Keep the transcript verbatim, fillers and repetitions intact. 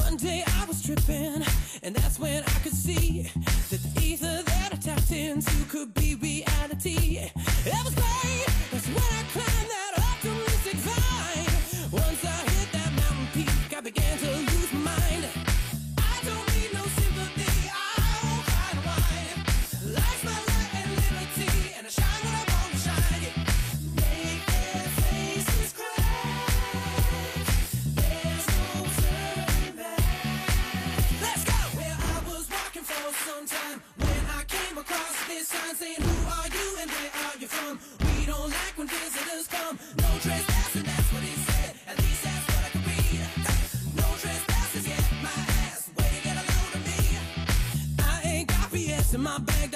One day I was tripping, and that's when I could see that the ether that I tapped into could be reality. It was great, that's when I climbed that optimistic vine. Once I hit that mountain peak, I began to lose my mind. I don't need no sympathy, I won't cry and whine. Life's my light and liberty, and I shine when I want to shine. Yeah. Make their faces cry, there's no turning back. Let's go! Well, I was walking for some time when I came across this sign saying, who are you and where are you from? We don't like when visitors come. No trespassing, that's what it said. At least that's what I could read. No trespassing, yeah, my ass. Way to get a load of me. I ain't got B S in my bag.